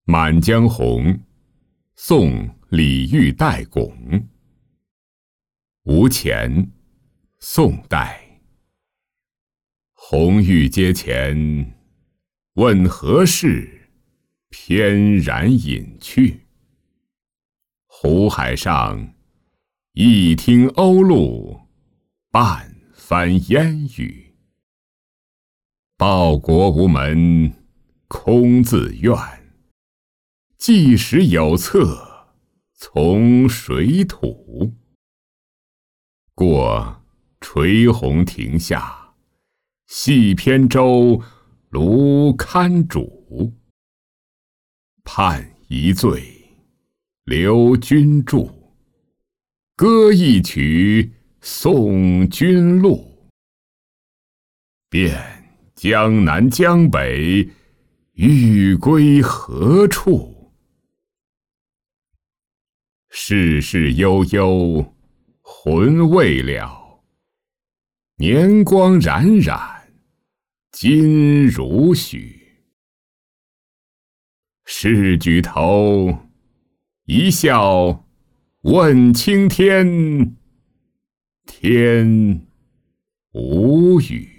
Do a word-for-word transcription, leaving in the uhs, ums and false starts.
满江红·宋·李煜代拱。吴前，宋代。红玉阶前，问何事？翩然隐去。湖海上，一听鸥鹭，半翻烟雨。报国无门，空自怨。既使有策，从水土。过垂虹亭下，细扁舟，芦堪渚。盼一醉，留君住。歌一曲，送君路。便江南江北，欲归何处？世事悠悠，魂未了。年光冉冉，今如许。试举头，一笑问青天，天无语。